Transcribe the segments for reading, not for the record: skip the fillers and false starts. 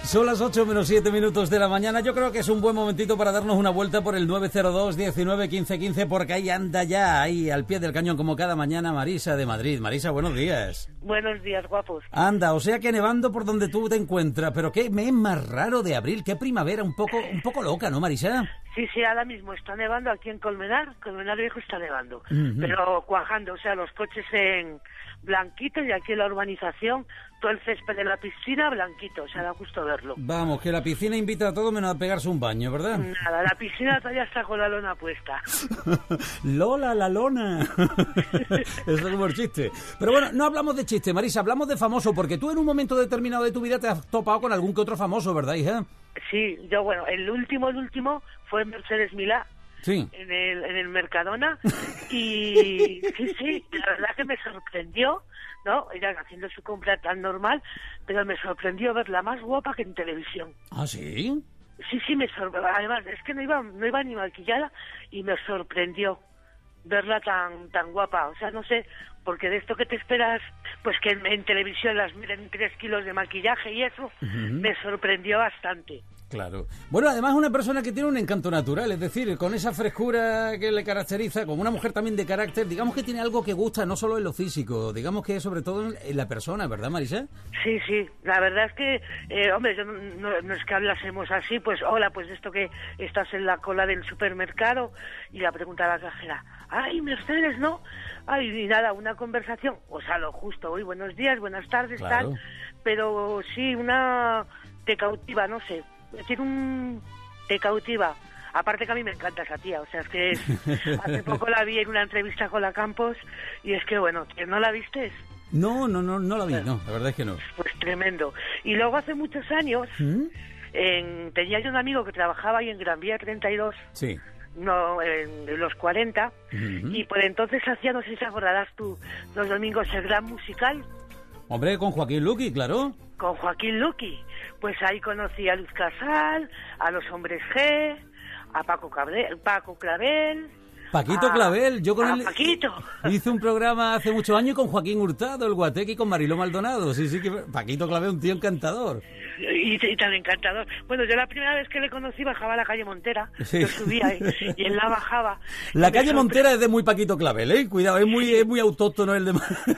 Son las 8 menos 7 minutos de la mañana. Yo creo que es un buen momentito para darnos una vuelta por el 902 19 15 15, porque ahí anda ya, ahí al pie del cañón, como cada mañana, Marisa de Madrid. Marisa, buenos días. Buenos días, guapos. Anda, o sea que nevando por donde tú te encuentras, pero qué mes más raro de abril, qué primavera, un poco loca, ¿no, Marisa? Sí, ahora mismo está nevando aquí en Colmenar Viejo está nevando, pero cuajando, o sea, los coches en blanquito y aquí en la urbanización todo el césped de la piscina blanquito, o sea, da gusto verlo. Vamos, que la piscina invita a todo menos a pegarse un baño, ¿verdad? Nada, la piscina todavía está con la lona puesta. Lola, la lona. Eso es como el chiste. Pero bueno, no hablamos de chiste, Marisa, hablamos de famoso, porque tú en un momento determinado de tu vida te has topado con algún que otro famoso, ¿verdad, hija? Sí, yo, bueno, el último fue Mercedes Milá. Sí. En el Mercadona y sí, la verdad que me sorprendió, ¿no? Ella haciendo su compra tan normal, pero me sorprendió verla más guapa que en televisión. ¿Ah, sí? Sí, me sorprendió. Además, es que no iba ni maquillada y me sorprendió verla tan guapa. O sea, no sé, porque de esto que te esperas, pues que en televisión las miren 3 kilos de maquillaje y eso, me sorprendió bastante. Claro. Bueno, además es una persona que tiene un encanto natural, es decir, con esa frescura que le caracteriza, como una mujer también de carácter, digamos que tiene algo que gusta, no solo en lo físico, digamos que sobre todo en la persona, ¿verdad, Marisa? Sí, la verdad es que, hombre, yo no es que hablásemos así, pues hola, pues esto que estás en la cola del supermercado y la pregunta a la cajera, ay, Mercedes, ¿no? Ay, y nada, una conversación, o sea, lo justo, hoy buenos días, buenas tardes, claro. Tal, pero sí, te cautiva, no sé. Te cautiva. Aparte que a mí me encanta esa tía, o sea, es que hace poco la vi en una entrevista con la Campos y es que, bueno, ¿que no la vistes? No la vi, no, la verdad es que no. Pues tremendo. Y luego hace muchos años, tenía yo un amigo que trabajaba ahí en Gran Vía 32, sí. No, en los 40, y por entonces hacía, no sé si acordarás tú, los domingos el Gran Musical. Hombre, con Joaquín Luqui, claro. Con Joaquín Luqui. Pues ahí conocí a Luz Casal, a los Hombres G, a Paco Clavel. Paquito Clavel, yo con él Paquito. Hice un programa hace muchos años con Joaquín Hurtado, el Guateque, y con Mariló Maldonado. Sí, que Paquito Clavel, un tío encantador. Y tan encantador. Bueno, yo la primera vez que le conocí bajaba a la calle Montera, yo subía y él la bajaba. La calle Montera es de muy Paquito Clavel, cuidado, es muy autóctono el de...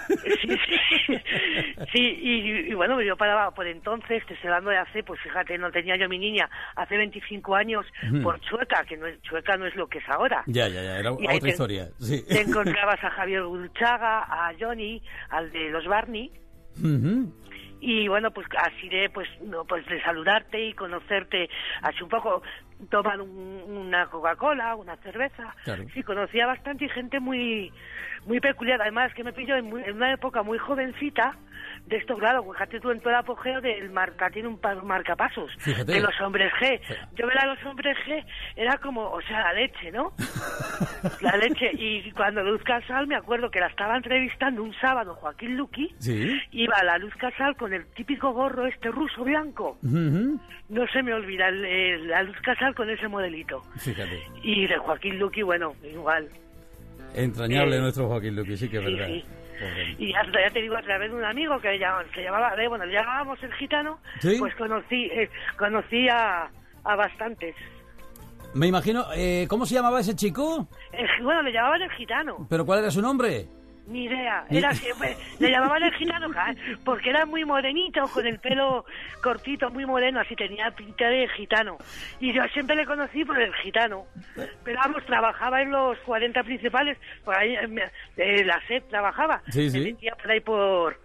Sí, y bueno, yo paraba por entonces, te estoy hablando de hace, pues fíjate, no tenía yo mi niña, hace 25 años, por Chueca, que Chueca no es lo que es ahora. Ya, era otra historia. Sí. Te encontrabas a Javier Gurchaga, a Johnny, al de los Barney. Y bueno, pues así de saludarte y conocerte, así un poco, tomar una Coca-Cola, una cerveza. Claro. Sí, conocía bastante y gente muy peculiar. Además, que me pilló en una época muy jovencita, de esto, claro, fíjate tú en todo el apogeo del tiene un marcapasos, fíjate, de los Hombres G. Yo ver a los Hombres G era como, o sea, la leche, ¿no? La leche. Y cuando Luz Casal, me acuerdo que la estaba entrevistando un sábado Joaquín Luqui, ¿sí? Iba la Luz Casal con el típico gorro ruso blanco. No se me olvida, la Luz Casal con ese modelito. Fíjate. Y de Joaquín Luqui, bueno, igual. Entrañable nuestro Joaquín Luqui, sí que es verdad. Sí. Y ya te digo, a través de un amigo que se llamaba, le llamábamos el Gitano, ¿sí? Pues conocí a bastantes. Me imagino, ¿cómo se llamaba ese chico? Bueno, le llamaban el Gitano. ¿Pero cuál era su nombre? Ni idea, le llamaban el Gitano porque era muy morenito, con el pelo cortito, muy moreno, así tenía pinta de gitano. Y yo siempre le conocí por el Gitano. Pero vamos, trabajaba en los 40 principales, por ahí, la SED trabajaba. Sí. Me metía por ahí por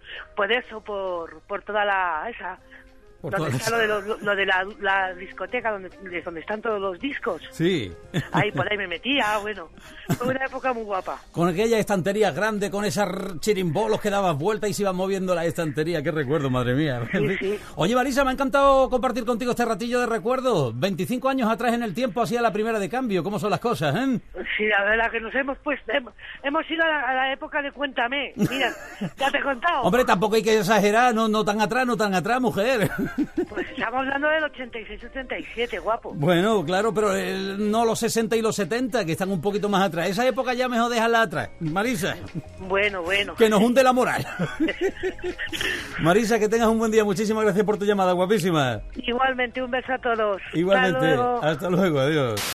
toda esa... ¿Dónde está lo de la discoteca donde están todos los discos? Sí. Ahí por ahí me metía, bueno. Fue una época muy guapa. Con aquella estantería grande, con esas chirimbolos que dabas vuelta y se iban moviendo la estantería. Qué recuerdo, madre mía. Sí. Oye, Marisa, me ha encantado compartir contigo este ratillo de recuerdo. 25 años atrás en el tiempo, hacía la primera de cambio. ¿Cómo son las cosas, Sí, la verdad que nos hemos ido a la época de Cuéntame. Mira, ya te he contado. Hombre, tampoco hay que exagerar, no tan atrás, mujer. Pues estamos hablando del 86-87, guapo. Bueno, claro, pero no los 60 y los 70, que están un poquito más atrás. Esa época ya mejor dejarla atrás. Marisa. Bueno. Que nos hunde la moral. Marisa, que tengas un buen día. Muchísimas gracias por tu llamada, guapísima. Igualmente, un beso a todos. Igualmente. Hasta luego, adiós.